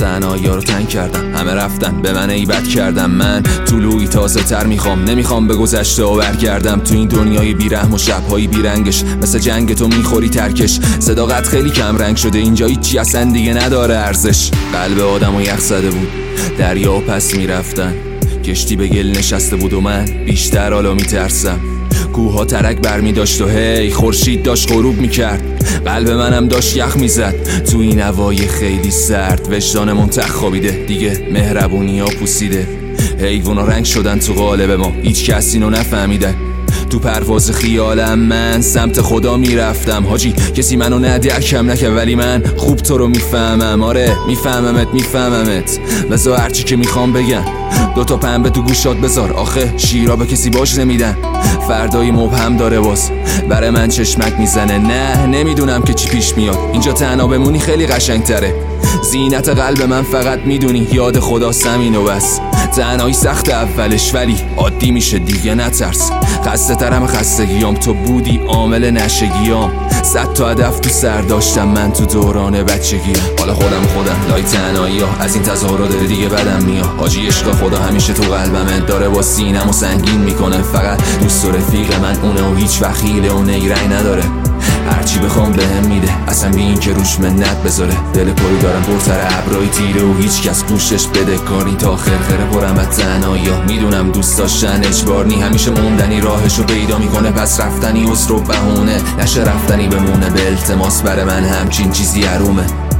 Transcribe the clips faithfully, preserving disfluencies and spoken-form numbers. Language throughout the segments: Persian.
تنهایی‌ها رو تنگ کردم، همه رفتن به من ایبد کردم. من طلوعی تازه تر میخوام، نمیخوام به گذشته و برگردم. تو این دنیای بیرحم و شبهای بیرنگش مثل جنگ تو میخوری ترکش. صداقت خیلی کم رنگ شده اینجا، هیچی اصلا دیگه نداره ارزش. قلب آدمو یخ زده بود، دریا پس میرفتن، کشتی به گل نشسته بود و من بیشتر حالا میترسم. کوها ترک برمی داشت و هی خورشید داشت غروب میکرد، قلب منم داشت یخ میزد تو این هوای خیلی سرد. وجدانمون تخ خوابیده دیگه، مهربونی ها پوسیده، حیوونا رنگ شدن تو قالب ما، هیچ کس اینو نفهمیده. تو پرواز خیالم من سمت خدا میرفتم حاجی، کسی منو ندرکم نکرد ولی من خوب تو رو میفهمم. آره میفهممت میفهممت، بذار هرچی که میخوام بگم، دوتا پنبه تو گوشات بذار، آخه شیرا به کسی باش نمیدن. فردایی مبهم داره باز برای من چشمک میزنه، نه نمیدونم که چی پیش میاد، اینجا تنها بمونی خیلی قشنگ تره. زینت قلب من فقط میدونی یاد خدا سمین و بس. تنهایی سخت اولش ولی عادی میشه دیگه، نترس. خسته ترم خستگیام، تو بودی عامل نشگیام. صد تا هدف تو سر داشتم من تو دوران بچگیم. حالا خودم خودم لای تنهایی ها، از این تظاهرات داره دیگه بدم میاد حاجی. عشق خدا همیشه تو قلبمه، داره با سینم و سنگین میکنه. فقط دوست و رفیق من اونه و هیچ وخیله و نیرنگ نداره. هرچی بخوام بهم میده، اصلا بی این که روش منت بذاره. دل پری دارم پرسر ابرای تیره و هیچ کس گوشش بده کاری. تا خرخره پرم از تنهایی ها، میدونم دوست داشتن اجبار نی، همیشه موندنی راهشو پیدا میکنه. پس رفتنی عذر و بهونه نشه، رفتنی بمونه به التماس. برای من همچین چیزی حرومه.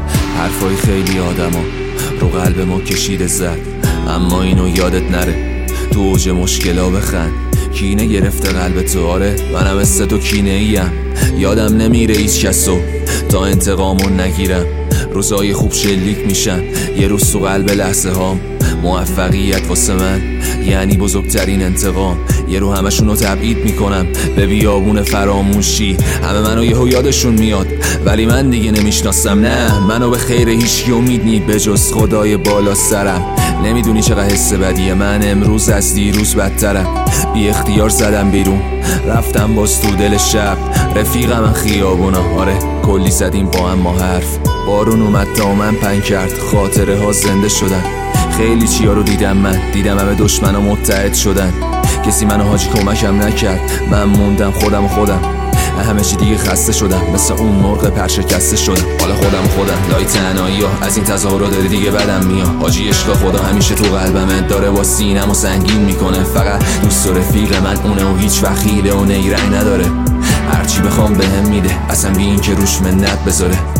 حرفای خیلی آدما رو قلب ما کشیده زد، اما اینو یادت نره تو اوج مشکلا بخند. کینه گرفته قلب تو، آره منم مثل تو کینه ایم. یادم نمیره هیچ کسو تا انتقامو نگیرم. روزای خوب شلیک میشن یه روز تو قلب لحظه هام. موفقیت واسه من یعنی بزرگترین انتقام. یه رو همشونو تبعید میکنم به بیابون فراموشی. همه منو یهو یادشون میاد ولی من دیگه نمیشناسم. نه منو به خیر هیچکی امید نی به جز خدای بالا سرم. نمیدونی چقدر حس بدیه، من امروز از دیروز بدترم. بی اختیار زدم بیرون رفتم باز تو دل شب، رفیقم من خیابونا، آره کلی زدیم با هم ما حرف. بارون اومد دامن پن کرد، خاطره ها زنده شدن. خیلی چیا رو دیدم من، دیدم همه دشمنا متحد شدن. کسی منو حاجی کمکم نکرد، من موندم خودم و خودم. همه چی دیگه خسته شدم، مثل اون مرغ پرشکسته شدم. حالا خودم خودم لای تنهایی ها، از این تظاهرات داره دیگه بدم میاد حاجی. عشق خدا همیشه تو قلبمه، داره با سینم و سنگین میکنه. فقط دوست و رفیق من اونه و هیچ وخیله و نیرنگ نداره. هرچی بخوام بهم میده، اصلا بی این که روش منت بذاره.